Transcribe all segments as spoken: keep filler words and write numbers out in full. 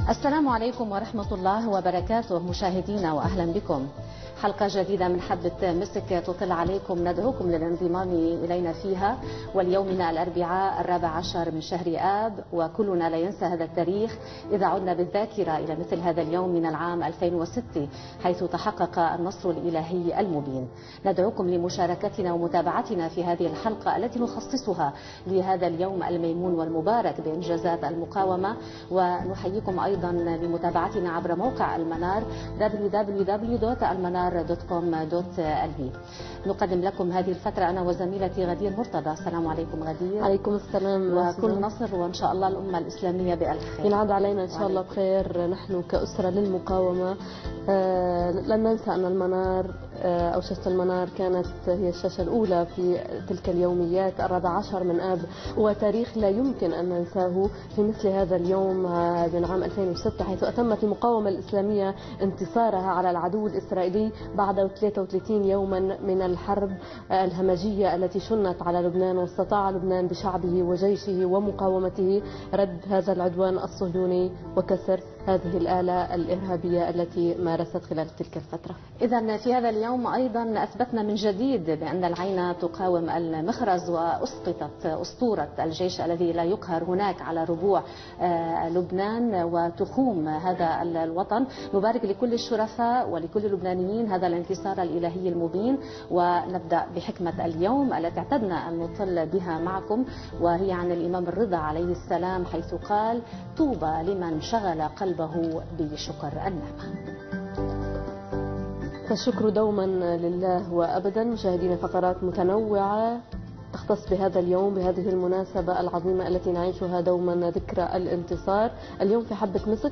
السلام عليكم ورحمة الله وبركاته مشاهدينا، وأهلا بكم. حلقة جديدة من حبة مسك تطل عليكم، ندعوكم للانضمام إلينا فيها. واليومنا الأربعاء الرابع عشر من شهر آب، وكلنا لا ينسى هذا التاريخ إذا عدنا بالذاكرة إلى مثل هذا اليوم من العام ألفين وستة، حيث تحقق النصر الإلهي المبين. ندعوكم لمشاركتنا ومتابعتنا في هذه الحلقة التي نخصصها لهذا اليوم الميمون والمبارك بإنجازات المقاومة، ونحييكم أيضا لمتابعتنا عبر موقع المنار دبليو دبليو دبليو دوت المنار دوت كوم دوت ال بي. نقدم لكم هذه الفترة أنا وزميلتي غدير مرتضى. السلام عليكم غدير. عليكم السلام، وكل نصر، وإن شاء الله الأمة الإسلامية بألف خير. ينعاد علينا إن شاء الله بخير. نحن كأسرة للمقاومة آه لن ننسى أن المنار آه أو شاشة المنار كانت هي الشاشة الأولى في تلك اليوميات الرابع عشر من آب، وتاريخ لا يمكن أن ننساه في مثل هذا اليوم آه من عام ألفين وستة، حيث أتمت المقاومة الإسلامية انتصارها على العدو الإسرائيلي بعد ثلاثة وثلاثين يوما من الحرب الهمجية التي شنت على لبنان، واستطاع لبنان بشعبه وجيشه ومقاومته رد هذا العدوان الصهيوني وكسر هذه الآلة الإرهابية التي مارست خلال تلك الفترة. إذا في هذا اليوم أيضا أثبتنا من جديد بأن العين تقاوم المخرز، وأسقطت أسطورة الجيش الذي لا يقهر هناك على ربوع لبنان وتخوم هذا الوطن. نبارك لكل الشرفاء ولكل اللبنانيين هذا الانتصار الإلهي المبين، ونبدأ بحكمة اليوم التي اعتدنا أن نطل بها معكم، وهي عن الإمام الرضا عليه السلام، حيث قال: طوبى لمن شغل قلبه بشكر النعمة. فالشكر دوما لله وأبدا. مشاهدين، فقرات متنوعة تختص بهذا اليوم، بهذه المناسبة العظيمة التي نعيشها دوما، ذكرى الانتصار. اليوم في حبة مسك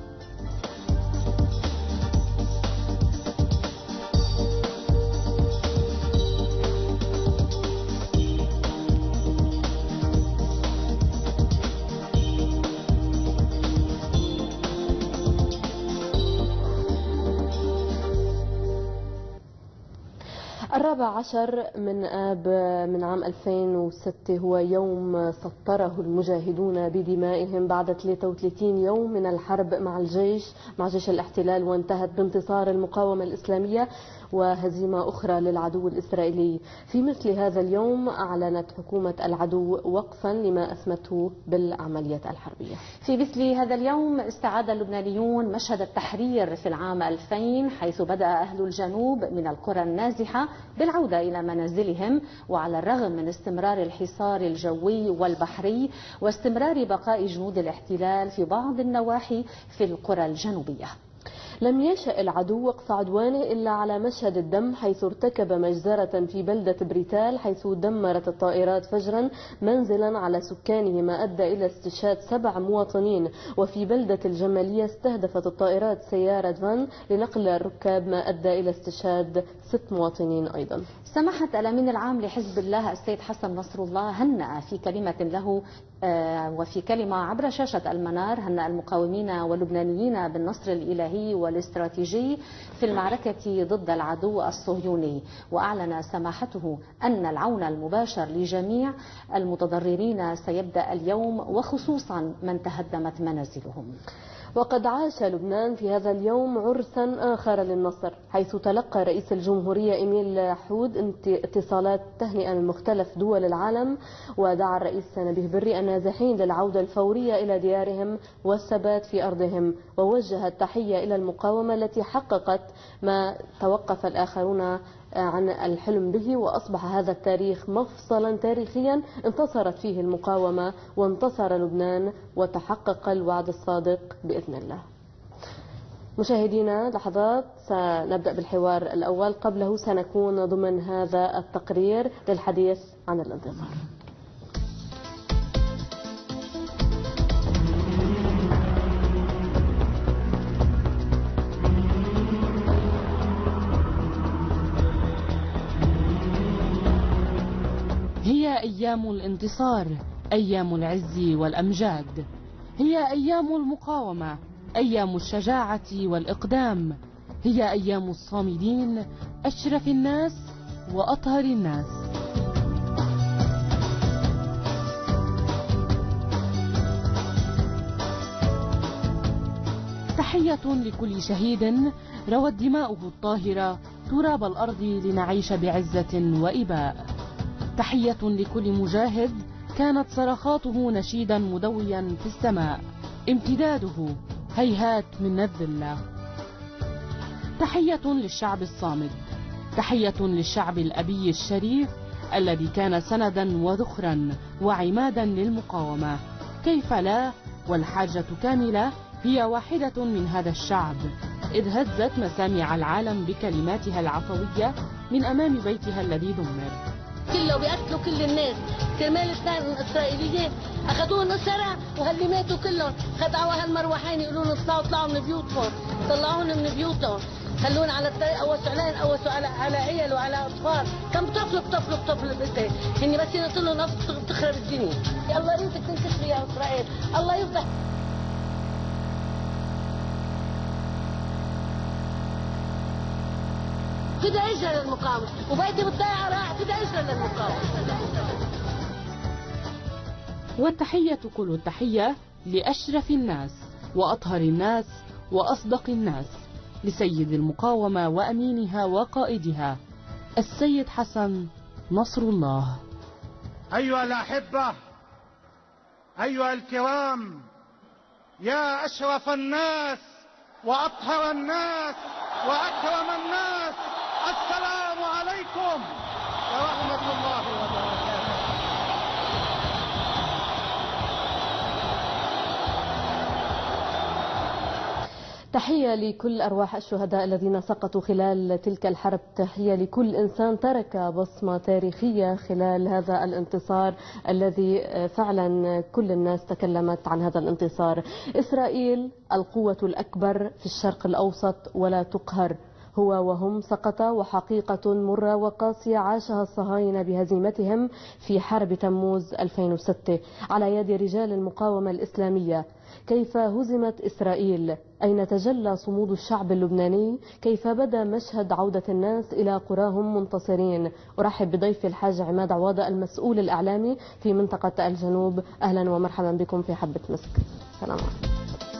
الرابع عشر من آب من عام ألفين وستة هو يوم سطره المجاهدون بدمائهم بعد ثلاثة وثلاثين يوم من الحرب مع الجيش مع جيش الاحتلال، وانتهت بانتصار المقاومة الإسلامية وهزيمة أخرى للعدو الإسرائيلي. في مثل هذا اليوم أعلنت حكومة العدو وقفا لما أسمته بالعمليات الحربية. في مثل هذا اليوم استعاد اللبنانيون مشهد التحرير في العام ألفين، حيث بدأ أهل الجنوب من القرى النازحة بالعودة إلى منازلهم، وعلى الرغم من استمرار الحصار الجوي والبحري واستمرار بقاء جنود الاحتلال في بعض النواحي في القرى الجنوبية. لم يشأ العدو وقف عدوانه إلا على مشهد الدم، حيث ارتكب مجزرة في بلدة بريتال، حيث دمرت الطائرات فجرا منزلا على سكانه ما أدى إلى استشهاد سبع مواطنين. وفي بلدة الجمالية استهدفت الطائرات سيارة فان لنقل الركاب ما أدى إلى استشهاد ست مواطنين أيضا. سماحة الأمين العام لحزب الله السيد حسن نصر الله هنأ في كلمة له وفي كلمة عبر شاشة المنار، هنأ المقاومين واللبنانيين بالنصر الإلهي والاستراتيجي في المعركة ضد العدو الصهيوني، وأعلن سماحته أن العون المباشر لجميع المتضررين سيبدأ اليوم، وخصوصا من تهدمت منازلهم. وقد عاش لبنان في هذا اليوم عرسا آخر للنصر، حيث تلقى رئيس الجمهورية إيميل حود اتصالات تهنئة من مختلف دول العالم، ودعا الرئيس نبيه بري النازحين للعودة الفورية إلى ديارهم والثبات في أرضهم، ووجه التحية إلى المقاومة التي حققت ما توقف الآخرون عن الحلم به، وأصبح هذا التاريخ مفصلا تاريخيا انتصرت فيه المقاومة وانتصر لبنان وتحقق الوعد الصادق بإذن الله. مشاهدينا، لحظات سنبدأ بالحوار الأول، قبله سنكون ضمن هذا التقرير للحديث عن الانتصار. هي أيام الانتصار، أيام العز والأمجاد، هي أيام المقاومة، أيام الشجاعة والإقدام، هي أيام الصامدين، أشرف الناس وأطهر الناس. تحية لكل شهيد روت دماؤه الطاهرة تراب الأرض لنعيش بعزة وإباء. تحية لكل مجاهد كانت صرخاته نشيدا مدويا في السماء، امتداده هيهات من الذلة. تحية للشعب الصامد، تحية للشعب الأبي الشريف الذي كان سندا وذخرا وعمادا للمقاومة. كيف لا، والحاجة كاملة هي واحدة من هذا الشعب، إذ هزت مسامع العالم بكلماتها العفوية من أمام بيتها الذي دمر. كله بيقتلوا كل الناس، كرمال اثنين اسرائيليين اخذوهم اسرى، وهاللي ماتوا كلهم خدعوا هالمروحين يقولوا لهم اطلعوا اطلعوا من بيوتهم، طلعوهم من بيوتهم، خلوهم على الطريق، قوسوا عليهم، قوسوا على على عيال وعلى اطفال، كم بتطلب بتطلب بتطلب انت، هني بس ينطلوا نفط بتخرب الدنيا. الله يريدك تنكسري يا اسرائيل، الله يفتح. فدا اجرى للمقاومة، وبيتي بالضيعة راح فدا اجرى للمقاومة. والتحية كل التحية لأشرف الناس وأطهر الناس وأصدق الناس، لسيد المقاومة وأمينها وقائدها السيد حسن نصر الله. أيها الأحبة، أيها الكرام، يا أشرف الناس وأطهر الناس وأكرم الناس، السلام عليكم ورحمة الله وبركاته. تحية لكل أرواح الشهداء الذين سقطوا خلال تلك الحرب، تحية لكل إنسان ترك بصمة تاريخية خلال هذا الانتصار الذي فعلا كل الناس تكلمت عن هذا الانتصار. إسرائيل القوة الأكبر في الشرق الأوسط ولا تقهر، هو وهم سقط، وحقيقة مرة وقاسية عاشها الصهاينة بهزيمتهم في حرب تموز ألفين وستة على يد رجال المقاومة الإسلامية. كيف هزمت إسرائيل؟ أين تجلى صمود الشعب اللبناني؟ كيف بدا مشهد عودة الناس إلى قراهم منتصرين؟ أرحب بضيفي الحاج عماد عواضة المسؤول الإعلامي في منطقة الجنوب. أهلا ومرحبا بكم في حبة مسك. سلام عليكم.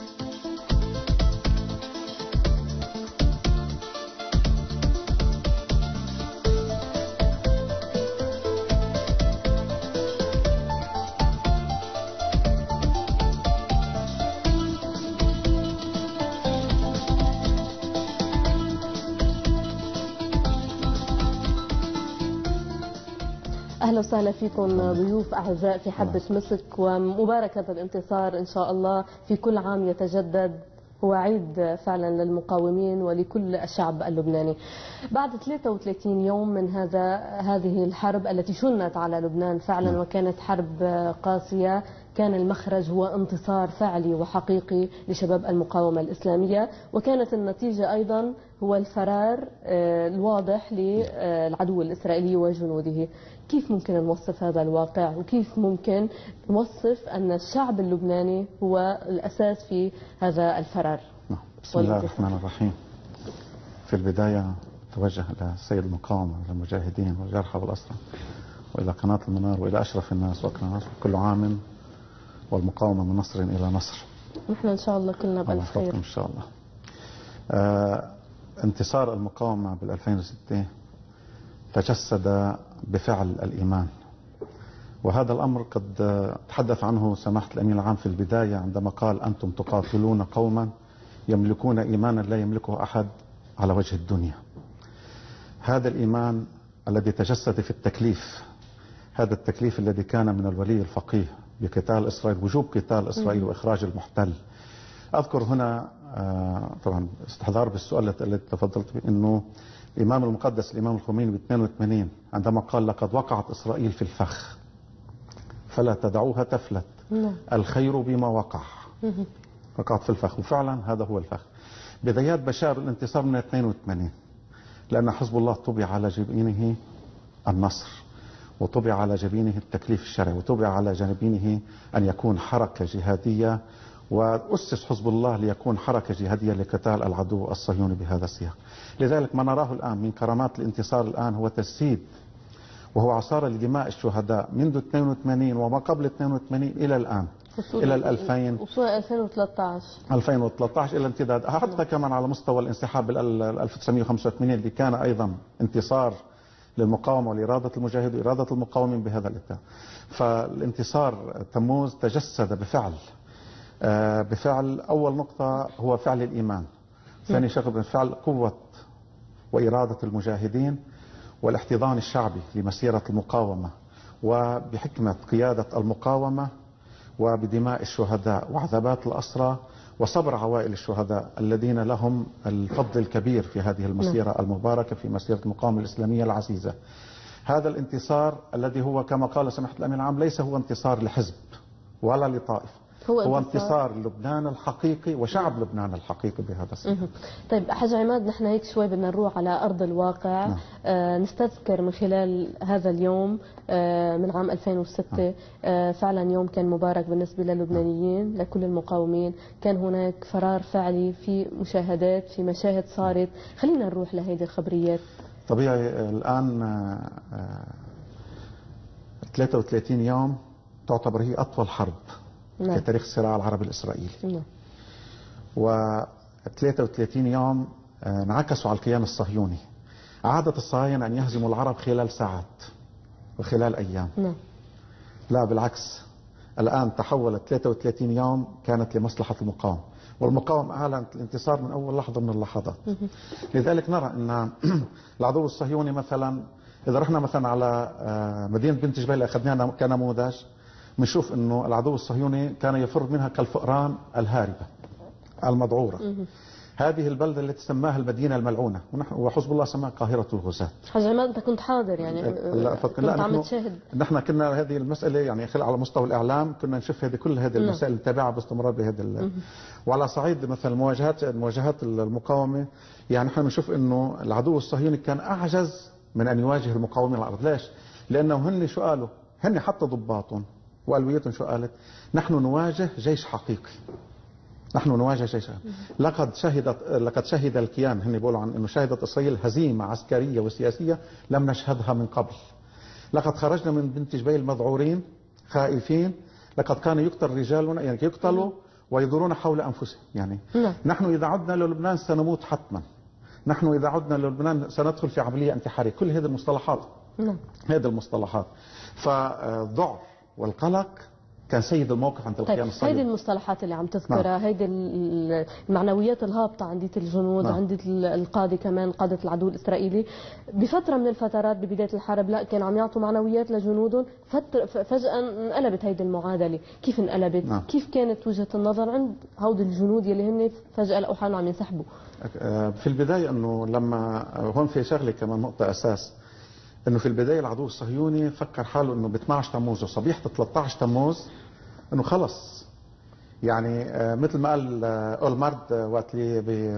أهلا وسهلا فيكم ضيوف أعزاء في حبة مسك، ومبارك هذا الانتصار إن شاء الله في كل عام يتجدد، هو عيد فعلا للمقاومين ولكل الشعب اللبناني. بعد ثلاثة وثلاثين يوم من هذا هذه الحرب التي شنت على لبنان فعلا وكانت حرب قاسية، كان المخرج هو انتصار فعلي وحقيقي لشباب المقاومة الإسلامية، وكانت النتيجة أيضا هو الفرار الواضح للعدو الإسرائيلي وجنوده. كيف ممكن نوصف هذا الواقع، وكيف ممكن نوصف أن الشعب اللبناني هو الأساس في هذا الفرار؟ بسم الله الرحمن الرحيم. في البداية توجه إلى سيد المقاومة والمجاهدين والجرحى والأسرى، وإلى قناة المنار، وإلى أشرف الناس وأكرم الناس، كل عام والمقاومة من نصر إلى نصر. نحن إن شاء الله كلنا بالف خير إن شاء الله. آه انتصار المقاومة بالألفين وستة تجسد بفعل الإيمان، وهذا الأمر قد تحدث عنه سماحة الأمين العام في البداية عندما قال أنتم تقاتلون قوما يملكون إيمانا لا يملكه أحد على وجه الدنيا. هذا الإيمان الذي تجسد في التكليف، هذا التكليف الذي كان من الولي الفقيه بقتال إسرائيل، وجوب قتال إسرائيل وإخراج المحتل. أذكر هنا طبعا استحضار بالسؤال الذي تفضلت به، أنه الإمام المقدس الإمام الخميني ب اثنين وثمانين عندما قال لقد وقعت إسرائيل في الفخ فلا تدعوها تفلت، الخير بما وقع. وقعت في الفخ، وفعلا هذا هو الفخ. بدايات بشار الانتصار من اثنين وثمانين، لأن حزب الله طبع على جبينه النصر، وطبع على جبينه التكليف الشرعي، وطبع على جبينه أن يكون حركة جهادية، وأسس حزب الله ليكون حركة جهادية لقتال العدو الصهيوني بهذا السياق. لذلك ما نراه الآن من كرامات الانتصار الآن هو تجسيد، وهو عصارة لدماء الشهداء منذ اثنين وثمانين وما قبل اثنين وثمانين إلى الآن. إلى ال ألفين وصول ألفين وثلاثة عشر ألفين وثلاثة عشر إلى امتداد حتى كمان على مستوى الانسحاب بال ألف وتسعمئة وخمسة وثمانين اللي كان أيضا انتصار للمقاومة ولإرادة المجاهد وإرادة المقاومين بهذا الاتجاه. فالانتصار تموز تجسد بفعل بفعل أول نقطة هو فعل الإيمان، ثاني شغل بفعل قوة وإرادة المجاهدين والاحتضان الشعبي لمسيرة المقاومة وبحكمة قيادة المقاومة وبدماء الشهداء وعذابات الأسرى وصبر عوائل الشهداء الذين لهم الفضل الكبير في هذه المسيرة المباركة في مسيرة المقاومة الإسلامية العزيزة. هذا الانتصار الذي هو كما قال سماحة الأمين العام ليس هو انتصار لحزب ولا لطائفة، هو, هو انتصار لبنان الحقيقي وشعب لبنان الحقيقي بهذا السبب. طيب حاج عماد، نحن هيك شوي بدنا نروح على أرض الواقع. نعم. آه نستذكر من خلال هذا اليوم آه من عام ألفين وستة. نعم. آه فعلا يوم كان مبارك بالنسبة للبنانيين. نعم. لكل المقاومين. كان هناك فرار فعلي في مشاهدات، في مشاهد صارت. خلينا نروح لهيدي الخبريات. طبيعي الآن آه ثلاثة وثلاثين يوم تعتبر هي أطول حرب. نعم. في تاريخ الصراع العربي الإسرائيلي. نعم. و ثلاثة وثلاثين يوم انعكسوا على الكيان الصهيوني. عادة الصهاينة أن يهزموا العرب خلال ساعات وخلال أيام. نعم. لا بالعكس، الآن تحولت ثلاثة وثلاثين يوم كانت لمصلحة المقاومة، والمقاومة أعلنت الانتصار من أول لحظة من اللحظات. لذلك نرى أن العدو الصهيوني مثلا إذا رحنا مثلا على مدينة بنت جبيل أخذناها كنموذج، بنشوف انه العدو الصهيوني كان يفر منها كالفئران الهاربة المذعورة. هذه البلدة التي سماها المدينة الملعونة، وحزب الله سماها قاهرة الغزاة. حاج عماد انت كنت حاضر يعني؟ لا كنت عم تشاهد. نحن كنا هذه المسألة يعني على مستوى الإعلام كنا نشوف هذه كل هذه المسائل نتابعها باستمرار بهذا. وعلى صعيد مثلا مواجهات مواجهات المقاومة، يعني نحن بنشوف انه العدو الصهيوني كان أعجز من أن يواجه المقاومين على الأرض. ليش؟ لأنه هن شو قالوا؟ هن حتى ضباطهم وألويتهم شو قالت؟ نحن نواجه جيش حقيقي. نحن نواجه جيش حقيقي. لقد شهدت لقد شهد الكيان، هن بيقولوا عن انه شهدت اسرائيل هزيمه عسكريه وسياسيه لم نشهدها من قبل. لقد خرجنا من بنت جبيل مذعورين خائفين، لقد كان يقتل رجالنا يعني يقتلوا ويدورون حول انفسهم يعني. نحن اذا عدنا للبنان سنموت حتما. نحن اذا عدنا للبنان سندخل في عمليه انتحاريه. كل هذه المصطلحات. نعم. هذه المصطلحات. فالذعر والقلق كان سيد الموقف عند القيام الصهيوني. هيدي المصطلحات اللي عم تذكرها. نعم. هيدي المعنويات الهابطة عند الجنود. نعم. عند القادة كمان، قادة العدو الإسرائيلي بفترة من الفترات ببداية الحرب لا كانوا عم يعطوا معنويات لجنودهم، فجأة انقلبت هيدي المعادلة. كيف انقلبت؟ نعم. كيف كانت وجهة النظر عند هود الجنود يلي هن فجأة لقوا حالهم عم ينسحبوا؟ في البداية انه لما هون في شغلة كمان نقطة أساس، انه في البداية العدو الصهيوني فكر حاله انه ب اثني عشر تموز وصبيحة ثلاثة عشر تموز انه خلص يعني مثل ما قال اولمارد وقت لي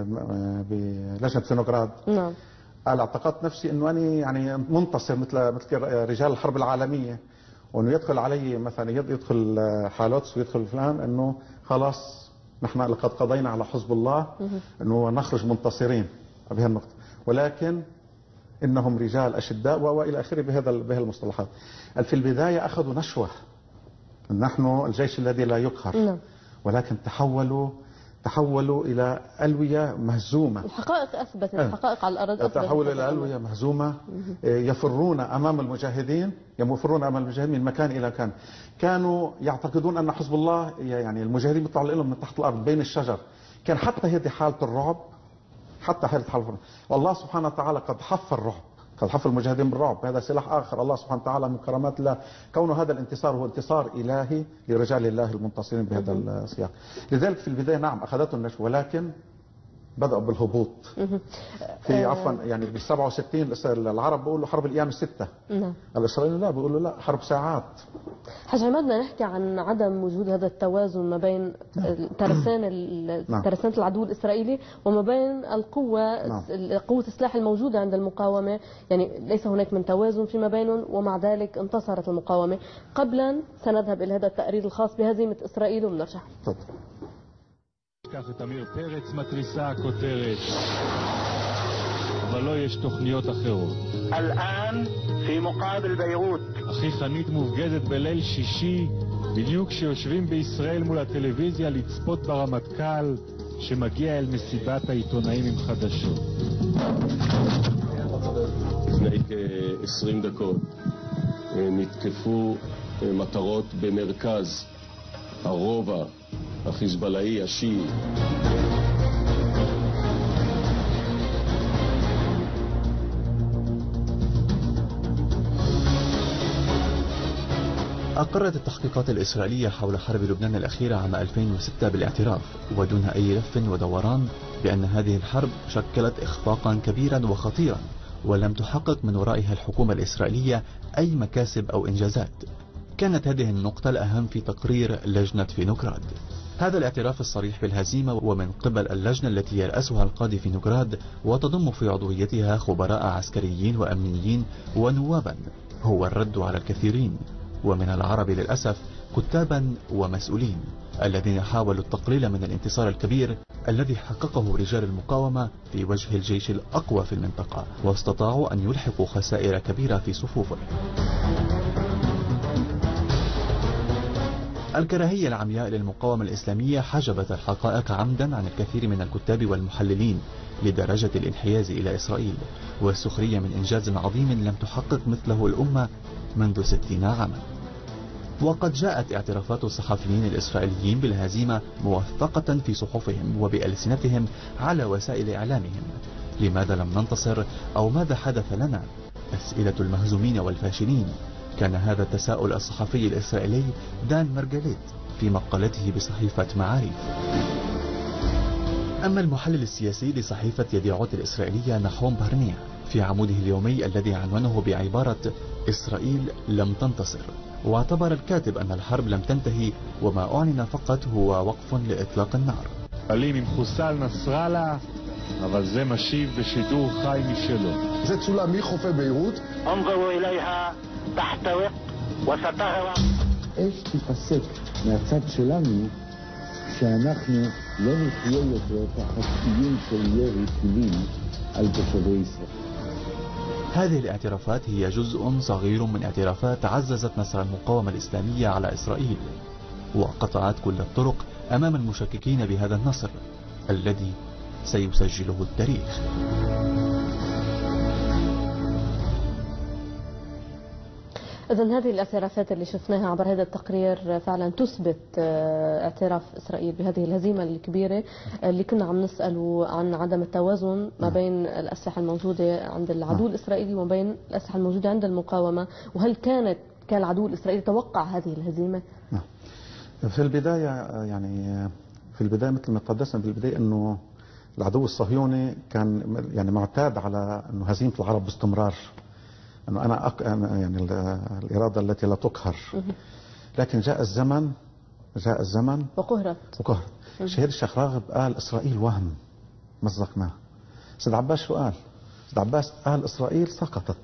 بلجنة فينوغراد. نعم. قال اعتقدت نفسي انه انا يعني منتصر مثل مثل رجال الحرب العالمية، وانه يدخل علي مثلا يدخل حالوتس ويدخل فلان انه خلاص نحن لقد قضينا على حزب الله انه نخرج منتصرين بهالنقطة، ولكن انهم رجال اشداء والى اخره بهذا بهذه المصطلحات. في البدايه اخذوا نشوه، نحن الجيش الذي لا يقهر. نعم. ولكن تحولوا تحولوا الى الويه مهزومه. الحقائق اثبتت، الحقائق على الارض اثبتت. تحولوا الى الويه مهزومه يفرون امام المجاهدين، يفرون امام المجاهدين من مكان الى مكان. كانوا يعتقدون ان حزب الله يعني المجاهدين بيطلعوا لهم من تحت الارض بين الشجر. كان حتى هذه حاله الرعب، حتى حالة حرب. والله سبحانه وتعالى قد حف الرعب، قد حف المجاهدين بالرعب. هذا سلاح آخر الله سبحانه وتعالى من كرامات الله، كون هذا الانتصار هو انتصار إلهي لرجال الله المنتصرين بهذا السياق. لذلك في البداية نعم أخذته النشوة، ولكن بدأوا بالهبوط. في عفوا يعني بال سبعة وستين العرب بيقولوا حرب الأيام الستة. نعم. الإسرائيليين لا بيقولوا لا حرب ساعات. حاج عماد بدنا نحكي عن عدم وجود هذا التوازن ما بين ترسان ترسانة العدو الإسرائيلي وما بين القوة. نعم. قوة السلاح الموجودة عند المقاومة، يعني ليس هناك من توازن فيما بينهم، ومع ذلك انتصرت المقاومة. قبلا سنذهب إلى هذا التقرير الخاص بهزيمة إسرائيل ونرجع. تفضل. קח את אמיר פרץ, מתריסה הכותרת, אבל לא יש תוכניות אחרות. الآن في مقابل بيروت. אחי חנית מופגזת בליל שישי בדיוק כשיושבים בישראל מול הטלוויזיה לצפות ברמטכ"ל שמגיע אל מסיבת העיתונאים עם חדשות. לפני כ-עשרים דקות נתקפו מטרות במרכז הרובע החיזבאללאי השיעי. أقرت التحقيقات الإسرائيلية حول حرب لبنان الأخيرة عام ألفين وستة بالاعتراف ودون أي لف ودوران بأن هذه الحرب شكلت إخفاقا كبيرا وخطيرا ولم تحقق من ورائها الحكومة الإسرائيلية أي مكاسب أو إنجازات. كانت هذه النقطة الأهم في تقرير لجنة فينوغراد. هذا الاعتراف الصريح بالهزيمة ومن قبل اللجنة التي يرأسها القاضي فينوغراد وتضم في عضويتها خبراء عسكريين وأمنيين ونوابا هو الرد على الكثيرين ومن العرب للأسف كتابا ومسؤولين الذين حاولوا التقليل من الانتصار الكبير الذي حققه رجال المقاومة في وجه الجيش الأقوى في المنطقة واستطاعوا أن يلحقوا خسائر كبيرة في صفوفه. الكراهية العمياء للمقاومة الإسلامية حجبت الحقائق عمدا عن الكثير من الكتاب والمحللين لدرجة الانحياز إلى إسرائيل والسخرية من إنجاز عظيم لم تحقق مثله الأمة منذ ستين عاما. وقد جاءت اعترافات الصحفيين الإسرائيليين بالهزيمة موثقة في صحفهم وبألسنتهم على وسائل إعلامهم. لماذا لم ننتصر أو ماذا حدث لنا؟ أسئلة المهزومين والفاشلين. كان هذا التساؤل الصحفي الإسرائيلي دان مارغاليت في مقالته بصحيفة معارف. أما المحلل السياسي لصحيفة يديعوت الإسرائيلية نحوم بارنيا في عموده اليومي الذي عنونه بعبارة إسرائيل لم تنتصر، واعتبر الكاتب أن الحرب لم تنتهي وما أعلن فقط هو وقف لإطلاق النار. עלים עם חוסל נסראללה, אבל זה משיב בשידור חי משלו. זה צולם מחופי ביירות. انظروا إليها تحتوق وستهرع. אש תיפסק מהצד שלנו שאנחנו לא נחיה יותר תחת איום של ירי טילים על תושבי ישראל. هذه الاعترافات هي جزء صغير من اعترافات عززت نصر المقاومة الإسلامية على إسرائيل وقطعت كل الطرق أمام المشككين بهذا النصر الذي سيسجله التاريخ. إذن هذه الاعترافات اللي شفناها عبر هذا التقرير فعلا تثبت اعتراف إسرائيل بهذه الهزيمة الكبيرة اللي كنا عم نسأل عن عدم التوازن ما بين الأسلحة الموجودة عند العدو الإسرائيلي وما بين الأسلحة الموجودة عند المقاومة، وهل كانت كان العدو الإسرائيلي توقع هذه الهزيمة؟ في البداية يعني في البداية مثل ما تحدثنا في البداية أنه العدو الصهيوني كان يعني معتاد على أنه هزيمة العرب باستمرار، أنه أنا, أق... أنا يعني الإرادة التي لا تقهر، لكن جاء الزمن جاء الزمن وقهرت وقهرت. شهيد الشيخ راغب قال إسرائيل وهم مزقناه. سيد عباس شو قال؟ سيد عباس قال إسرائيل سقطت.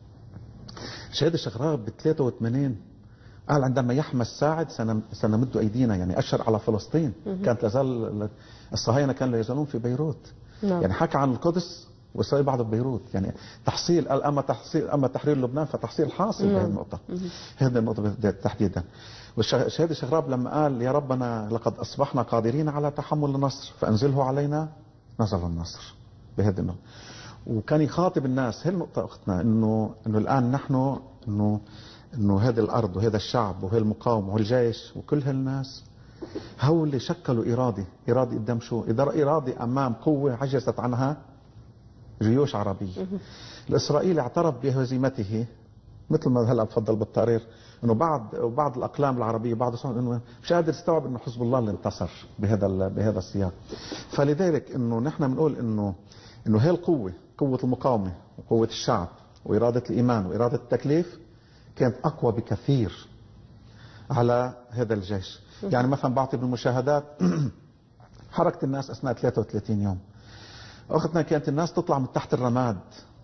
شهيد الشيخ راغب ب ثلاثة وثمانين قال عندما يحمى الساعد سنمد أيدينا، يعني أشر على فلسطين. كانت لازال الصهاينة كانوا يزالون في بيروت. نعم. يعني حكى عن القدس وإسرائيل بعد بيروت، يعني تحصيل قال أما تحصيل أما تحرير لبنان فتحصيل حاصل. هذه النقطة هذه النقطة تحديدا. والشهيد الشيخ راب لما قال يا ربنا لقد أصبحنا قادرين على تحمل النصر فأنزله علينا، نزل النصر بهذه النقطة. وكان يخاطب الناس. هي النقطة أختنا إنه إنه الآن نحن إنه إنه هذه الأرض وهذا الشعب وهي المقاومة والجيش وكل هالناس هو اللي شكلوا إرادة إرادة قدام شو؟ إرادة أمام قوة عجزت عنها جيوش عربية. الإسرائيلي اعترف بهزيمته مثل ما هلا بفضل بالتقرير انه بعض بعض الاقلام العربيه بعض الصحف انه مش قادر يستوعب انه حزب الله اللي انتصر بهذا بهذا السياق. فلذلك انه نحن بنقول انه انه هي القوه قوه المقاومه وقوه الشعب واراده الايمان واراده التكليف كانت اقوى بكثير على هذا الجيش. يعني مثلا بعطي بالمشاهدات حركه الناس اثناء ثلاثة وثلاثين يوم اختنا كانت الناس تطلع من تحت الرماد،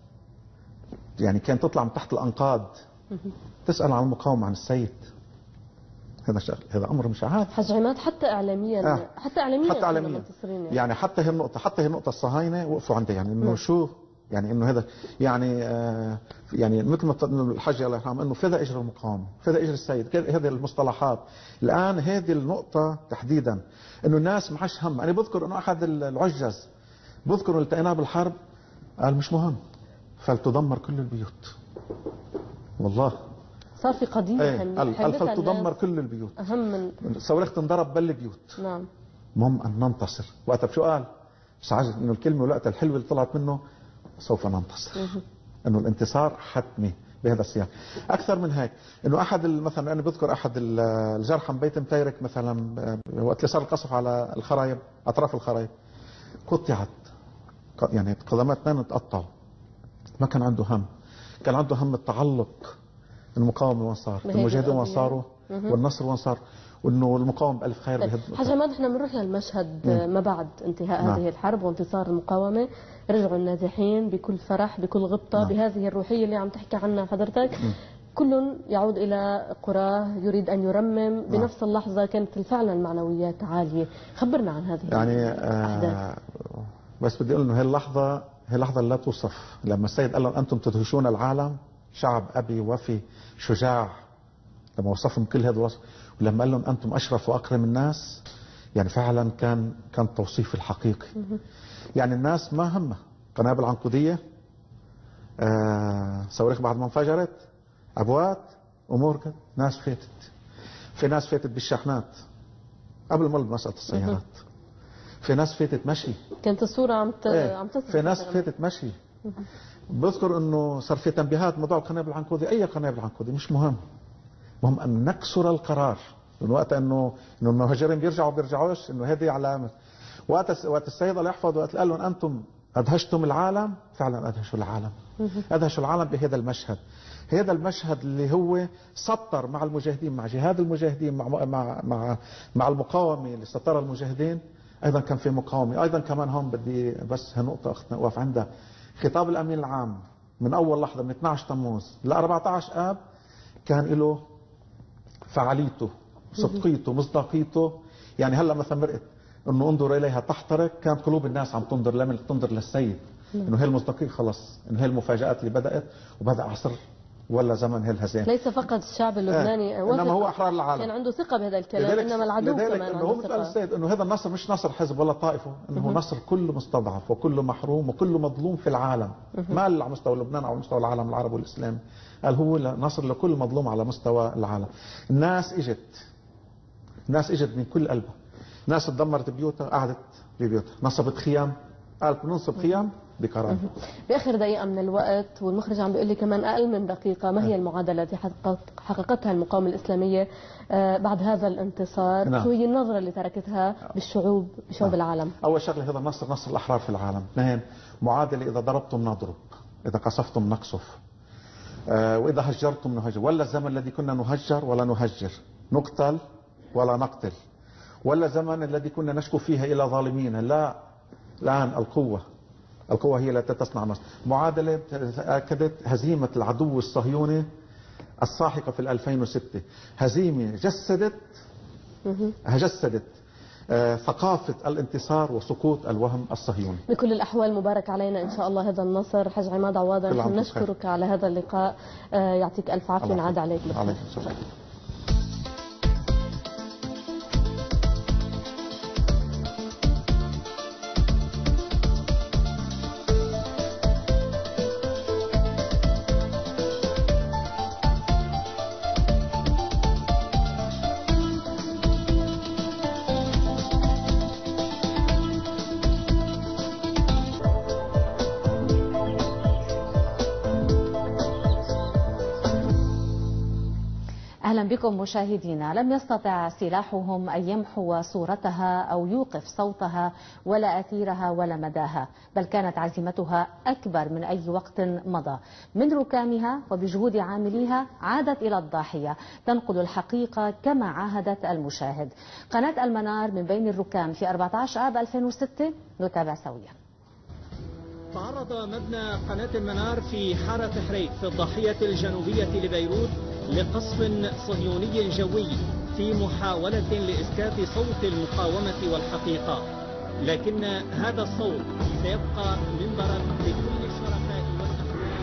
يعني كانت تطلع من تحت الانقاض تسال عن المقاومه عن السيد. هذا شغل هذا امر مش عادي. حج عماد حتى اعلاميا آه. حتى اعلاميا حتى اعلاميا يعني حتى هي النقطه حتى هي النقطه الصهاينه وقفوا عندها، يعني انه شو يعني انه هذا يعني آه يعني مثل ما الحاج الله يرحمه انه فدا اجر المقاومه، فدا اجر السيد، هذه المصطلحات. الان هذه النقطه تحديدا انه الناس ما عادش هم. انا بذكر انه احد العجز بذكر التقيناه بالحرب قال مش مهم فلتدمر كل البيوت. والله صار في قضيه ايه قال فلتدمر كل البيوت، اهم من الصواريخ تنضرب بالبيوت. نعم. المهم ان ننتصر. وقتها شو قال؟ بس عجز انه الكلمه وقتها الحلوه اللي طلعت منه سوف ننتصر. انه الانتصار حتمي بهذا السياق. اكثر من هيك انه احد مثلا انا بذكر احد الجرحى من بيت متيرك مثلا وقت اللي صار القصف على الخرايب اطراف الخرايب قطعت، يعني قدمات اثنين تقطعوا. ما كان عنده هم، كان عنده هم التعلق المقاومه وين صار، المجاهدين وين صاروا، والنصر وين صار، وانه المقاومه بألف خير. طيب حاج عماد احنا بنروح للمشهد مم. ما بعد انتهاء نعم. هذه الحرب وانتصار المقاومه، رجعوا النازحين بكل فرح بكل غبطه نعم. بهذه الروحيه اللي عم تحكي عنها حضرتك. مم. كل يعود الى قراه يريد ان يرمم. نعم. بنفس اللحظه كانت فعلا المعنويات عاليه. خبرنا عن هذه يعني الاحداث. آه بس بدي اقول انه هي اللحظه هي لحظه لا توصف. لما السيد قال لهم انتم تدهشون العالم، شعب ابي وفي شجاع، لما وصفهم كل هذا الوصف، ولما قال لهم انتم اشرف واكرم الناس، يعني فعلا كان كان التوصيف الحقيقي. يعني الناس ما همها قنابل عنقوديه، آه صواريخ بعد ما انفجرت، ابوات، امور كده. ناس فاتت، في ناس فاتت بالشاحنات قبل ما مساله السيارات، في ناس فاتت مشي. كانت الصوره عم ت... ايه. عم تصل. في ناس فاتت مشي. بذكر انه صار في تنبيهات موضوع القنابل العنقوديه، اي قنابل عنقوديه مش مهم، مهم ان نكسر القرار. من وقت انه انه المهاجرين بيرجعوا بيرجعوش، انه هذه علامه. وقت وقت السيد الله يحفظه وقت قال لهم انتم ادهشتم العالم، فعلا ادهشوا العالم. ادهشوا العالم بهذا المشهد. هذا المشهد اللي هو سطر مع المجاهدين، مع جهاد المجاهدين، مع مع مع, مع المقاومه اللي سطرها المجاهدين. ايضا كان في مقاومه، ايضا كمان هون بدي بس هالنقطه اختنا اوقف عندها. خطاب الامين العام من اول لحظه من اثني عشر تموز ل أربعة عشر اب كان له فعاليته، صدقيته، مصداقيته. يعني هلا مثلا مرقت انه انظر اليها تحترق، كانت قلوب الناس عم تنظر لمن تنظر للسيد. انه هي المصداقيه خلص، انه هي المفاجات اللي بدات وبدا عصر ولا زمن هي الهزيمه. ليس فقط الشعب اللبناني آه. انما هو احرار العالم، كان عنده ثقه بهذا الكلام، انما العدو كمان عنده هو ثقه. السيد انه هذا النصر مش نصر حزب ولا طائفه، انه هو نصر كل مستضعف وكل محروم وكل مظلوم في العالم. ما على مستوى لبنان او على مستوى العالم العربي والاسلامي، قال هو نصر لكل مظلوم على مستوى العالم. الناس اجت، الناس اجت من كل قلبها. ناس تدمرت بيوتها قعدت ببيوتها، نصبت خيام، قالت بننصب خيام بقرار. باخر دقيقه من الوقت والمخرج عم بيقول لي كمان اقل من دقيقه، ما هي المعادله التي حققتها المقاومه الاسلاميه بعد هذا الانتصار؟ نعم. شو هي النظره اللي تركتها بالشعوب بشعوب نعم. العالم؟ اول شغله هذا النصر نصر الاحرار في العالم. اثنين، معادله اذا ضربتم نضرب، اذا قصفتم نقصف، آه واذا هجرتم نهجر. ولا الزمن الذي كنا نهجر ولا نهجر، نقتل ولا نقتل. ولا الزمن الذي كنا نشكو فيها الى ظالمين، لا، الان القوه القوة هي التي تصنع النصر. معادلة أكدت هزيمة العدو الصهيوني الساحقة في ألفين وستة، هزيمة جسدت جسدت آه ثقافة الانتصار وسقوط الوهم الصهيوني. بكل الأحوال مبارك علينا إن شاء الله هذا النصر. حاج عماد عواضة، نحن نشكرك على هذا اللقاء، آه يعطيك ألف عافية، نعاد عليك عليك. أهلا بكم مشاهدينا. لم يستطع سلاحهم أن يمحو صورتها أو يوقف صوتها ولا أثيرها ولا مداها، بل كانت عزيمتها أكبر من أي وقت مضى. من ركامها وبجهود عامليها عادت إلى الضاحية تنقل الحقيقة كما عاهدت المشاهد. قناة المنار من بين الركام في أربعة عشر آب ألفين وستة، نتابع سويا. تعرض مبنى قناة المنار في حارة حريت في الضاحية الجنوبية لبيروت لقصف صهيوني جوي في محاولة لإسكات صوت المقاومة والحقيقة. لكن هذا الصوت سيبقى منبرا لكل الشرفاء والأخوان.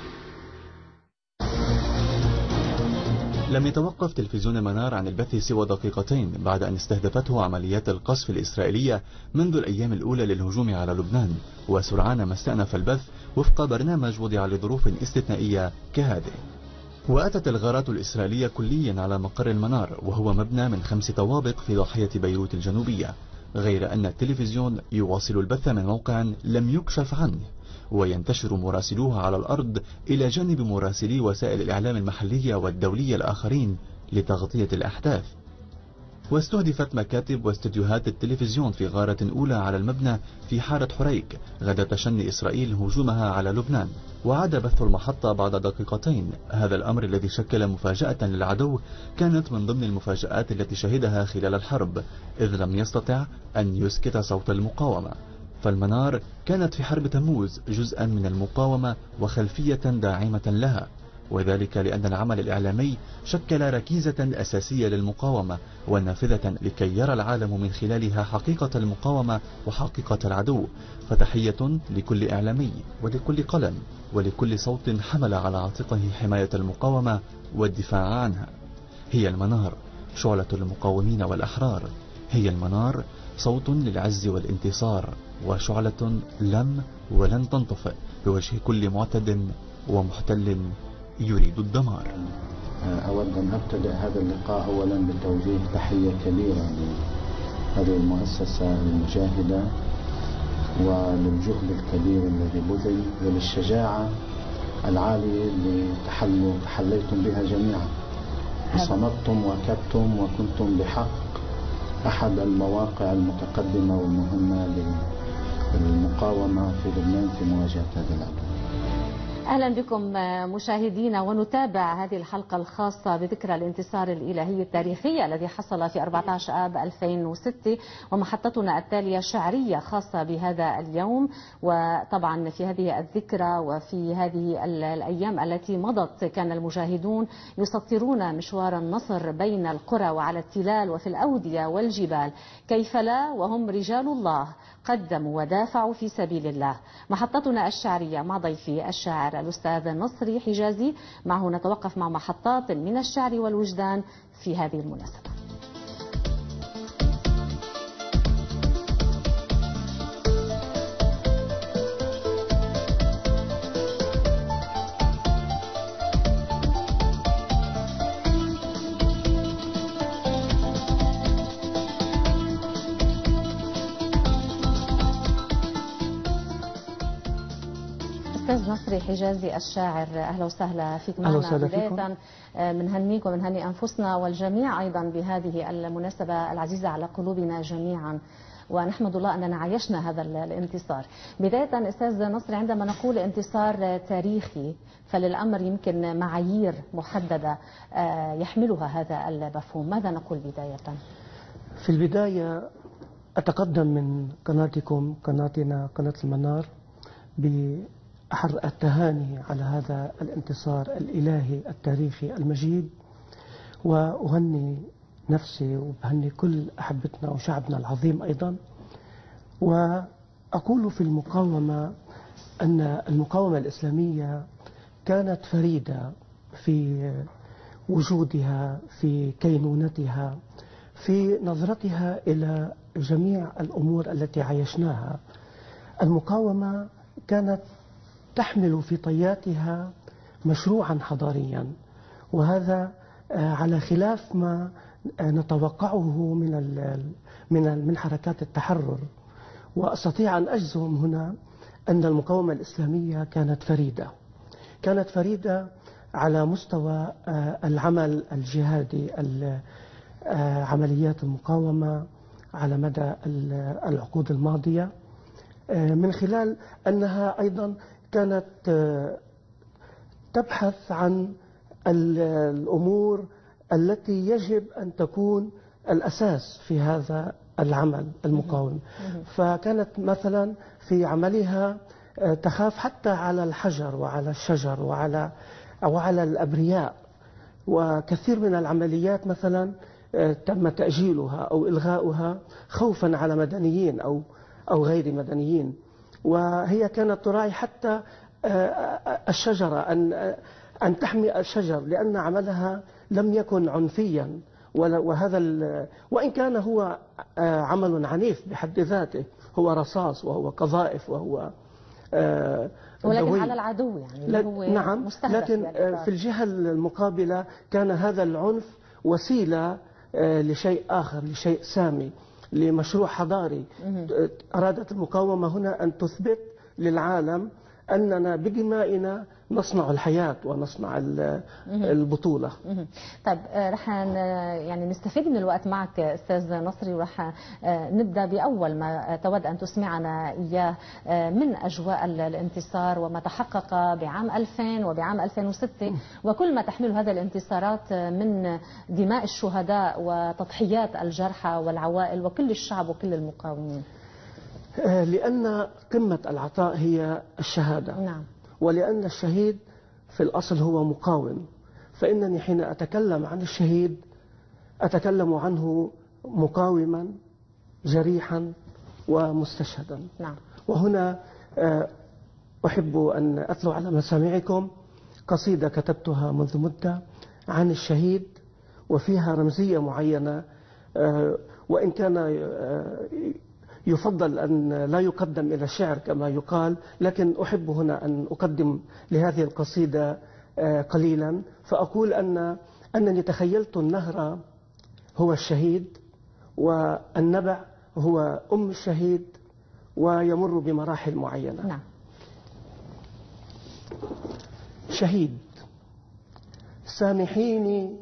لم يتوقف تلفزيون المنار عن البث سوى دقيقتين بعد أن استهدفته عمليات القصف الإسرائيلية منذ الأيام الأولى للهجوم على لبنان، وسرعان ما استأنف البث وفق برنامج وضع لظروف استثنائية كهذه. وأتت الغارات الإسرائيلية كليا على مقر المنار، وهو مبنى من خمس طوابق في ضاحية بيروت الجنوبية، غير أن التلفزيون يواصل البث من موقع لم يكشف عنه، وينتشر مراسلوها على الأرض إلى جانب مراسلي وسائل الإعلام المحلية والدولية الآخرين لتغطية الأحداث. واستهدفت مكاتب واستديوهات التلفزيون في غارة أولى على المبنى في حارة حريك غدا شن إسرائيل هجومها على لبنان، وعاد بث المحطة بعد دقيقتين. هذا الأمر الذي شكل مفاجأة للعدو كانت من ضمن المفاجآت التي شهدها خلال الحرب، إذ لم يستطع أن يسكت صوت المقاومة. فالمنار كانت في حرب تموز جزءا من المقاومة وخلفية داعمة لها، وذلك لأن العمل الإعلامي شكل ركيزة أساسية للمقاومة ونافذة لكي يرى العالم من خلالها حقيقة المقاومة وحقيقة العدو. فتحية لكل إعلامي ولكل قلم ولكل صوت حمل على عاتقه حماية المقاومة والدفاع عنها. هي المنار شعلة المقاومين والأحرار، هي المنار صوت للعز والانتصار، وشعلة لم ولن تنطفئ بوجه كل معتد ومحتل يريد الدمار. أود أن أبتدأ هذا اللقاء أولا بتوجيه تحية كبيرة لهذه المؤسسة المجاهدة وللجهد الكبير الذي بذل وللشجاعة العالية اللي تحلوا تحليتم بها جميعا، وصمدتم وكبتم وكنتم بحق أحد المواقع المتقدمة والمهمة للمقاومة في لبنان في مواجهة هذا العدو. أهلا بكم مشاهدينا، ونتابع هذه الحلقة الخاصة بذكرى الانتصار الإلهي التاريخي الذي حصل في أربعة عشر آب ألفين وستة، ومحطتنا التالية شعرية خاصة بهذا اليوم. وطبعا في هذه الذكرى وفي هذه الأيام التي مضت كان المجاهدون يسطرون مشوار النصر بين القرى وعلى التلال وفي الأودية والجبال، كيف لا وهم رجال الله قدموا ودافعوا في سبيل الله. محطتنا الشعرية مع ضيفي الشاعر الأستاذ نصري حجازي، معه نتوقف مع محطات من الشعر والوجدان في هذه المناسبة. أستاذ نصري حجازي الشاعر، أهلا وسهلا فيك معنا. بداية منهنيك ومنهني أنفسنا والجميع أيضا بهذه المناسبة العزيزة على قلوبنا جميعا، ونحمد الله أننا عايشنا هذا الانتصار. بداية أستاذ نصري، عندما نقول انتصار تاريخي فللأمر يمكن معايير محددة يحملها هذا المفهوم، ماذا نقول بداية؟ في البداية أتقدم من قناتكم قناتنا قناة المنار بأحر التهاني على هذا الانتصار الإلهي التاريخي المجيد، وأهني نفسي وبهني كل أحبتنا وشعبنا العظيم أيضا. وأقول في المقاومة أن المقاومة الإسلامية كانت فريدة في وجودها، في كينونتها، في نظرتها إلى جميع الأمور التي عايشناها. المقاومة كانت تحمل في طياتها مشروعا حضاريا، وهذا على خلاف ما نتوقعه من من من حركات التحرر. وأستطيع أن أجزم هنا أن المقاومة الإسلامية كانت فريدة، كانت فريدة على مستوى العمل الجهادي، عمليات المقاومة على مدى العقود الماضية، من خلال أنها أيضا كانت تبحث عن الأمور التي يجب أن تكون الأساس في هذا العمل المقاوم. فكانت مثلا في عملها تخاف حتى على الحجر وعلى الشجر وعلى وعلى الأبرياء، وكثير من العمليات مثلا تم تأجيلها أو إلغاؤها خوفا على مدنيين أو أو غير مدنيين. وهي كانت تراعي حتى الشجرة أن أن تحمي الشجر، لأن عملها لم يكن عنفيا، وهذا وإن كان هو عمل عنيف بحد ذاته، هو رصاص وهو قذائف وهو ولكن دوي. على العدو يعني هو نعم، لكن يعني في الجهة المقابلة كان هذا العنف وسيلة لشيء آخر، لشيء سامي، لمشروع حضاري. أرادت المقاومة هنا أن تثبت للعالم أننا بدمائنا نصنع الحياة ونصنع البطولة. طيب رح يعني نستفيد من الوقت معك أستاذ نصري، ورح نبدأ بأول ما تود أن تسمعنا إياه من أجواء الانتصار وما تحقق بعام ألفين وبعام ألفين وستة وكل ما تحمله هذه الانتصارات من دماء الشهداء وتضحيات الجرحى والعوائل وكل الشعب وكل المقاومين. لأن قمة العطاء هي الشهادة. نعم. ولأن الشهيد في الأصل هو مقاوم، فإنني حين أتكلم عن الشهيد أتكلم عنه مقاوما جريحا ومستشهدا. نعم. وهنا أحب أن أتلو على مسامعكم قصيدة كتبتها منذ مدة عن الشهيد، وفيها رمزية معينة، وإن كان يفضل أن لا يقدم إلى الشعر كما يقال، لكن أحب هنا أن أقدم لهذه القصيدة قليلا. فأقول أن أنني تخيلت النهر هو الشهيد، والنبع هو أم الشهيد، ويمر بمراحل معينة. نعم. شهيد. سامحيني،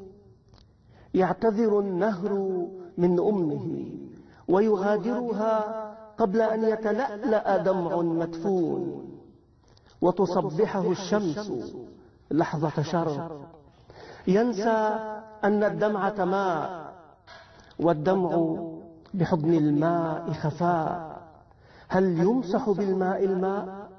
يعتذر النهر من أمه ويغادرها قبل أن يتلألأ دمع مدفون، وتصبحه الشمس لحظة شر، ينسى أن الدمعة ماء، والدمع بحضن الماء خفاء، هل يمسح بالماء الماء؟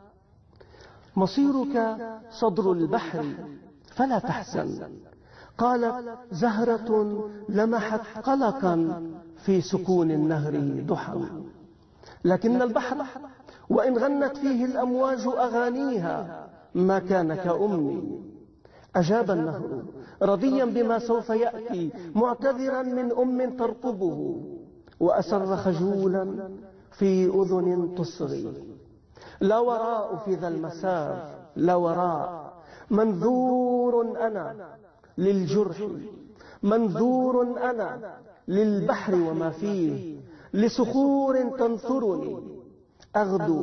مصيرك صدر البحر فلا تحزن، قالت زهرة لمحت قلقا في سكون النهر ضحى، لكن البحر وإن غنت فيه الأمواج أغانيها ما كان كأمي. أجاب النهر رضيا بما سوف يأتي، معتذرا من أم ترقبه، وأسر خجولا في أذن تصغي، لا وراء في ذا المسار، لا وراء، منذور أنا للجرح، منذور أنا للبحر وما فيه، لصخور تنثرني، أغدو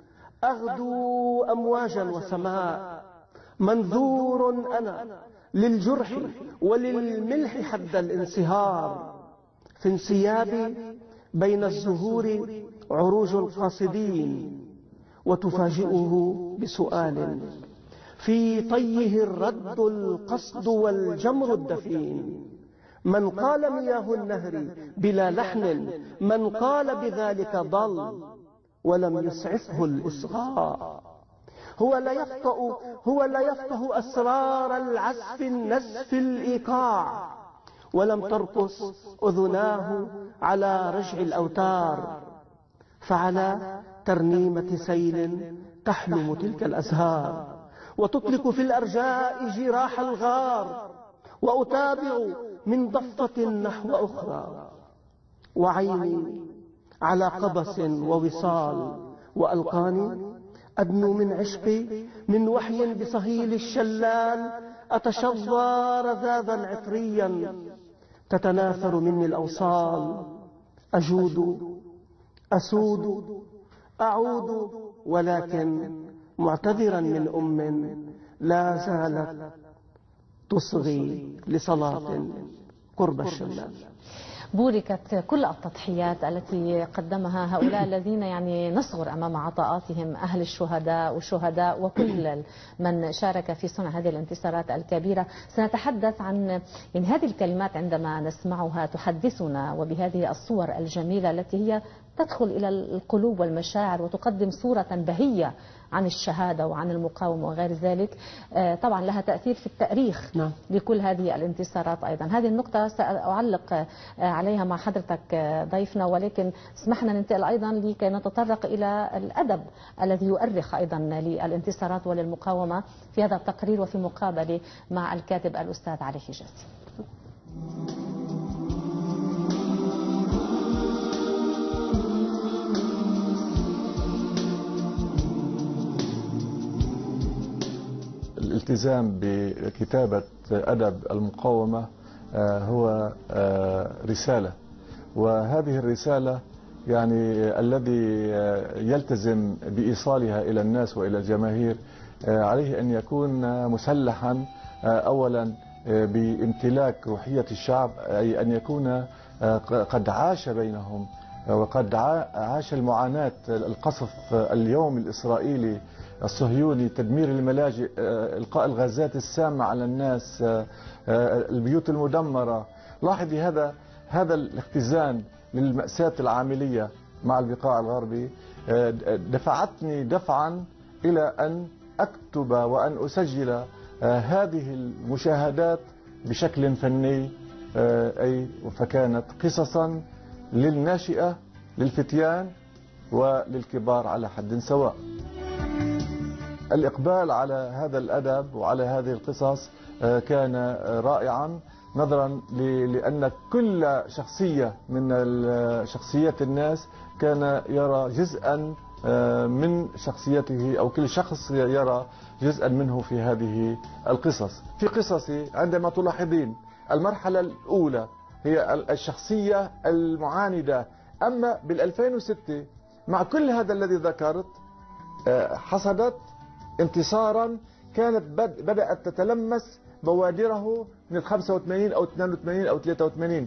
أغدو أمواجا وسماء، منذور أنا للجرح وللملح حد الانصهار، في انسيابي بين الزهور عروج القاصدين، وتفاجئه بسؤال في طيه الرد القصد والجمر الدفين، من قال مياه النهر بلا لحن، من قال بذلك ضل ولم يسعفه الإصغاء، هو لا يفطأ هو لا يفطه أسرار العزف النزف الإيقاع، ولم ترقص أذناه على رجع الأوتار، فعلى ترنيمة سيل تحلم تلك الأزهار، وتطلق في الأرجاء جراح الغار، وأتابع من ضفة نحو أخرى، وعيني على قبس ووصال، وألقاني أدنو من عشقي من وحي بصهيل الشلال، أتشظى رذاذا عطريا تتناثر مني الأوصال، أجود أسود أعود، ولكن معتذرا من أم لا زالت تصغي لصلاة قرب الشلال. بوركت كل التضحيات التي قدمها هؤلاء الذين يعني نصغر أمام عطاءاتهم، أهل الشهداء والشهداء وكل من شارك في صنع هذه الانتصارات الكبيرة. سنتحدث عن يعني هذه الكلمات عندما نسمعها تحدثنا، وبهذه الصور الجميلة التي هي تدخل إلى القلوب والمشاعر وتقدم صورة بهية عن الشهادة وعن المقاومة وغير ذلك. طبعا لها تأثير في التاريخ نعم. لكل هذه الانتصارات أيضا. هذه النقطة سأعلق عليها مع حضرتك ضيفنا، ولكن اسمحنا ننتقل أيضا لكي نتطرق إلى الأدب الذي يؤرخ أيضا للانتصارات وللمقاومة في هذا التقرير وفي مقابلة مع الكاتب الأستاذ علي حجازي. الالتزام بكتابة أدب المقاومة هو رسالة، وهذه الرسالة يعني الذي يلتزم بإيصالها إلى الناس وإلى الجماهير عليه أن يكون مسلحا أولا بامتلاك روحية الشعب، أي أن يكون قد عاش بينهم وقد عاش المعاناة، القصف اليوم الإسرائيلي الصهيوني، تدمير الملاجئ، إلقاء الغازات السامة على الناس، البيوت المدمرة. لاحظي هذا هذا الاختزان للمأساة العاملية مع البقاع الغربي دفعتني دفعا إلى أن أكتب وأن أسجل هذه المشاهدات بشكل فني، أي فكانت قصصا للناشئة للفتيان وللكبار على حد سواء. الإقبال على هذا الأدب وعلى هذه القصص كان رائعا، نظرا لأن كل شخصية من شخصيات الناس كان يرى جزءا من شخصيته، أو كل شخص يرى جزءا منه في هذه القصص. في قصصي عندما تلاحظين المرحلة الأولى هي الشخصية المعاندة، أما بالألفين وستة مع كل هذا الذي ذكرت حصدت انتصارا كانت بدأت تتلمس بوادره من الخمسة وثمانين أو اثنين وثمانين أو ثلاثة وثمانين.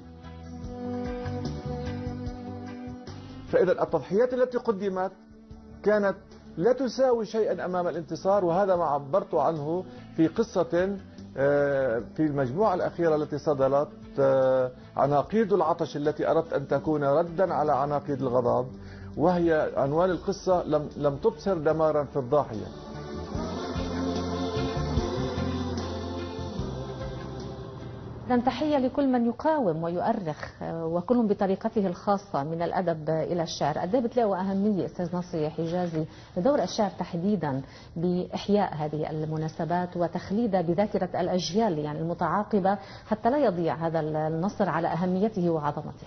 فإذا التضحيات التي قدمت كانت لا تساوي شيئا أمام الانتصار، وهذا ما عبرت عنه في قصة في المجموعة الأخيرة التي صدرت، عناقيد العطش التي أردت أن تكون ردا على عناقيد الغضب، وهي عنوان القصة لم لم تبصر دمارا في الضاحية. تحية لكل من يقاوم ويؤرخ وكلهم بطريقته الخاصة من الأدب إلى الشعر. قد ايه بتلاقوا أهمية أستاذ نصر حجازي لدور الشعر تحديدا بإحياء هذه المناسبات وتخليدها بذاكرة الأجيال يعني المتعاقبة حتى لا يضيع هذا النصر على أهميته وعظمته؟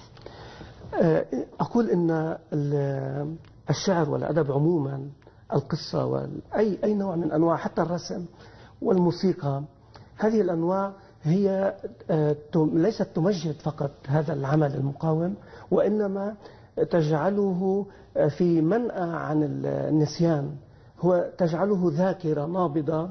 أقول إن الشعر والأدب عموما، القصة وأي أي نوع من أنواع، حتى الرسم والموسيقى، هذه الأنواع هي ليست تمجد فقط هذا العمل المقاوم، وإنما تجعله في منأى عن النسيان، هو تجعله ذاكرة نابضة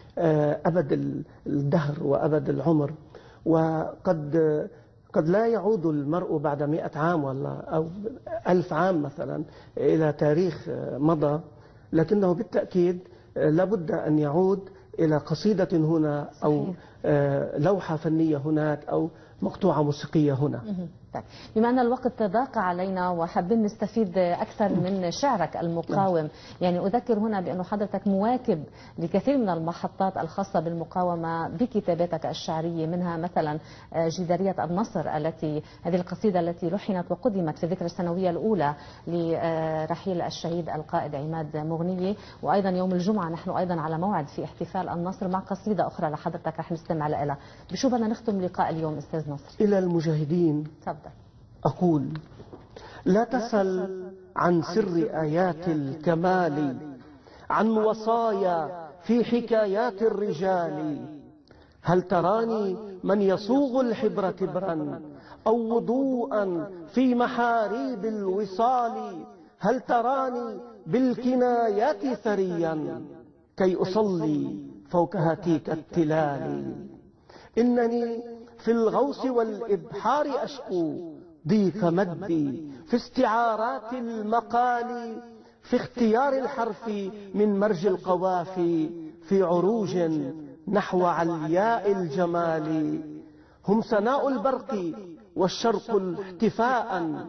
أبد الدهر وأبد العمر. وقد قد لا يعود المرء بعد مئة عام ولا أو ألف عام مثلا إلى تاريخ مضى، لكنه بالتأكيد لابد أن يعود إلى قصيدة هنا أو لوحة فنية هناك أو مقطوعة موسيقية هنا. بما أن الوقت ضاق علينا وحابين نستفيد أكثر من شعرك المقاوم، يعني أذكر هنا بأنه حضرتك مواكب لكثير من المحطات الخاصة بالمقاومة بكتاباتك الشعرية، منها مثلا جدارية النصر التي هذه القصيدة التي لحنت وقدمت في الذكرى السنوية الأولى لرحيل الشهيد القائد عماد مغنية، وأيضا يوم الجمعة نحن أيضا على موعد في احتفال النصر مع قصيدة أخرى لحضرتك رح نستمع لها. بشو بدنا نختم لقاء اليوم أستاذ نصر؟ إلى المجاهدين تفضل. أقول: لا تسل عن سر آيات الكمال، عن وصايا في حكايات الرجال. هل تراني من يصوغ الحبر كبرا أو وضوءا في محاريب الوصال؟ هل تراني بالكنايات ثريا كي أصلي فوق هاتيك التلال؟ إنني في الغوص والإبحار أشكو ضيق مدي، في استعارات المقال، في اختيار الحرف من مرج القوافي، في عروج نحو علياء الجمال. هم سناء البرق والشرق احتفاء،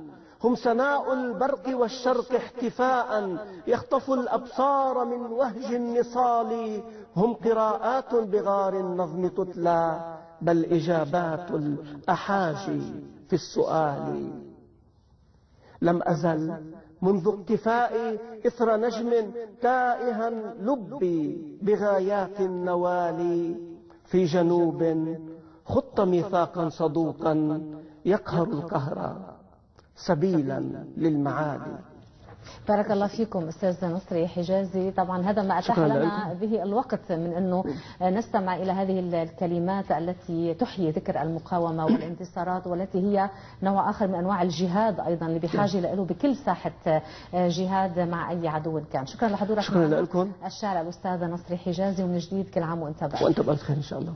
هم سناء البرق والشرق احتفاء يخطف الأبصار من وهج النصال، هم قراءات بغار النظم تتلى بل إجابات الأحاجي في السؤال. لم أزل منذ اقتفائي إثر نجم تائها لبي بغايات النوال، في جنوب خط ميثاقا صدوقا يقهر القهر سبيلا للمعالي. بارك الله فيكم أستاذ نصري حجازي. طبعا هذا ما أتاح لنا به الوقت من أنه نستمع إلى هذه الكلمات التي تحيي ذكر المقاومة والانتصارات، والتي هي نوع آخر من أنواع الجهاد أيضا اللي بحاجة له بكل ساحة جهاد مع أي عدو كان. شكرا لحضورك. شكرا لكم. الشاعر الأستاذ نصري حجازي، ومن جديد كل عام وأنت بخير. وأنت بألف خير إن شاء الله.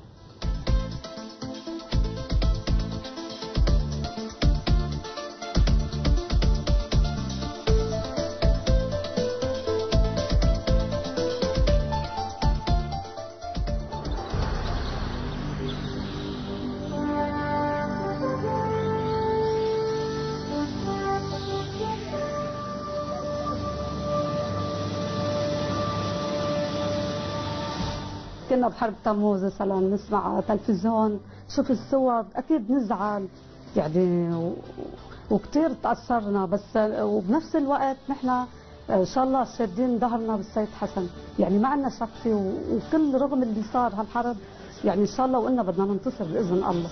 كنا بحرب تموز مثلا نسمع تلفزيون شوف الصور اكيد نزعل يعني، وكثير تاثرنا، بس وبنفس الوقت نحن ان شاء الله شادين ظهرنا بالسيد حسن، يعني ما عندنا شك فيه، وكل رغم اللي صار هالحرب يعني ان شاء الله وقلنا بدنا ننتصر باذن الله.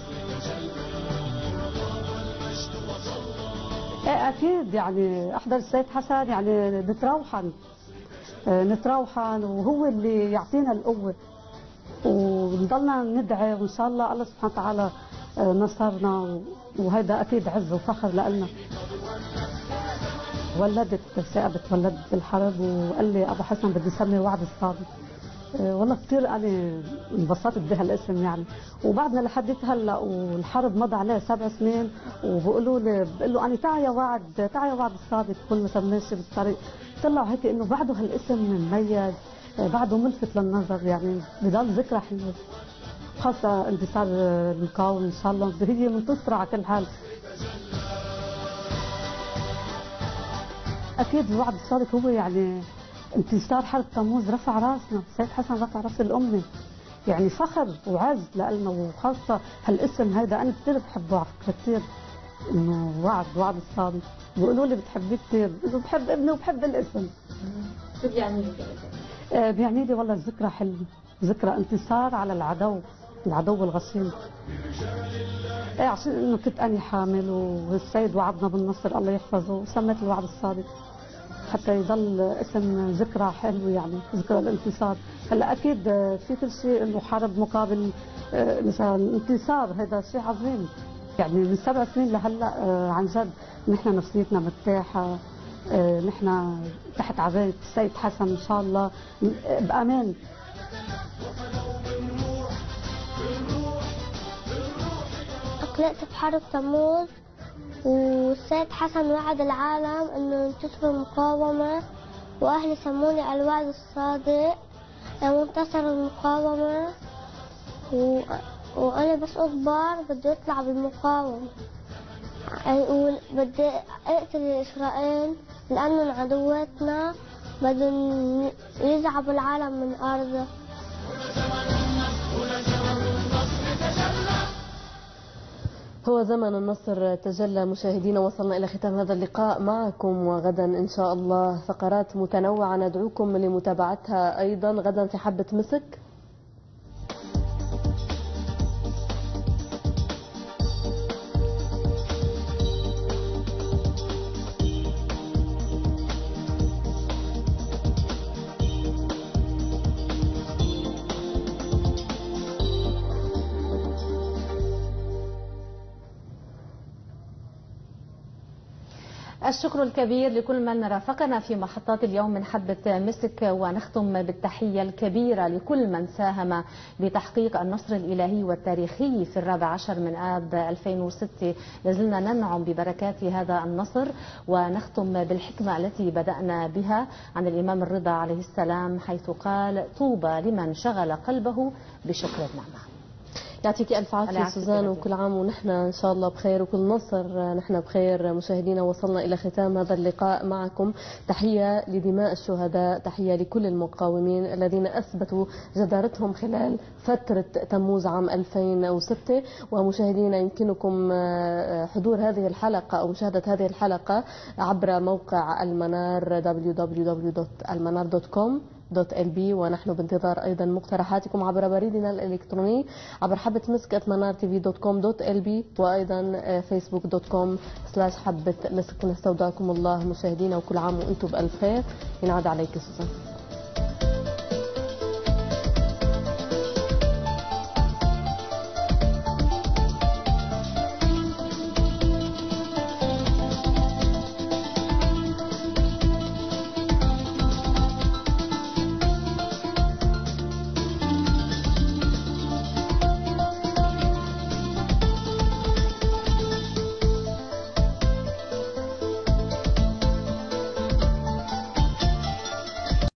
ايه اكيد يعني احضر السيد حسن يعني نتروحن نتروحن وهو اللي يعطينا القوه، ونضلنا ندعي وان شاء الله الله سبحانه وتعالى نصرنا، وهذا اكيد عز وفخر لنا. ولدت ثائبة ولدت بالحرب، وقال لي ابو حسن بدي اسمي وعد الصادق. والله كثير انا انبسطت بهالاسم يعني، وبعدنا لحد هلا والحرب مضى عليه سبع سنين، وبقولوا لي بقول له انا تعا يا وعد تعا يا وعد الصادق كل ما ماشي بالطريق، طلع هيك انه بعده هالاسم مميز، بعده ملفت للنظر، يعني بضل ذكرى حلوه، خاصه انتصار المقاومه ان شاء الله هي منتصره على كل حال. اكيد الوعد الصادق هو يعني انتصار حرب تموز رفع راسنا، السيد حسن رفع راس الامه، يعني فخر وعز لنا، وخاصه هالاسم هذا انا كثير بحبه على فكره كثير، انه وعد وعد الصادق. بيقولوا لي بتحبيه كثير، بقول بحب ابني وبحب الاسم. شو بيعني لك؟ آه بيعني لي والله الذكرى حلوه، ذكرى انتصار على العدو، العدو الغشيم. ايه عشان انه كنت اني حامل والسيد وعدنا بالنصر الله يحفظه، وسميت الوعد الصادق حتى يضل اسم ذكرى حلو، يعني ذكرى الانتصار. هلا اكيد في كل شيء انه حرب مقابل مثلا انتصار، هذا شيء عظيم يعني. من سبع سنين لهلا عن جد نحن نفسيتنا مرتاحه، نحن تحت عبايه السيد حسن ان شاء الله بامان. أقلقت بحرب تموز، والسيد حسن وعد العالم انه ينتصروا المقاومة، واهلي سموني الوعد الصادق منتصر المقاومة، و... وانا بس اكبر بدي اطلع بالمقاومة، بدي اقتل اسرائيل لانه عدواتنا بدهم يزعبوا العالم من ارضه. هو زمن النصر تجلى. مشاهدينا وصلنا إلى ختام هذا اللقاء معكم، وغدا إن شاء الله فقرات متنوعة ندعوكم لمتابعتها أيضا غدا في حبة مسك. الشكر الكبير لكل من رافقنا في محطات اليوم من حبة مسك، ونختم بالتحية الكبيرة لكل من ساهم بتحقيق النصر الإلهي والتاريخي في الرابع عشر من آب ألفين وستة. لازلنا ننعم ببركات هذا النصر، ونختم بالحكمة التي بدأنا بها عن الإمام الرضا عليه السلام، حيث قال: طوبى لمن شغل قلبه بشكر النعمة. يعطيك الف عافيه سوزان، وكل عام ونحن ان شاء الله بخير وكل نصر نحن بخير. مشاهدينا وصلنا الى ختام هذا اللقاء معكم. تحيه لدماء الشهداء، تحيه لكل المقاومين الذين اثبتوا جدارتهم خلال فتره تموز عام ألفين وستة. ومشاهدينا يمكنكم حضور هذه الحلقه او مشاهده هذه الحلقه عبر موقع المنار دبليو دبليو دبليو دوت المنار دوت كوم دوت ال بي، ونحن بانتظار ايضا مقترحاتكم عبر بريدنا الالكتروني عبر حبة مسك ات منار تي في دوت كوم دوت ال بي، وايضا فيسبوك دوت كوم سلاش حبة مسك. نستودعكم الله مشاهدينا، وكل عام وانتم بالف خير. ينعاد عليك سوزان.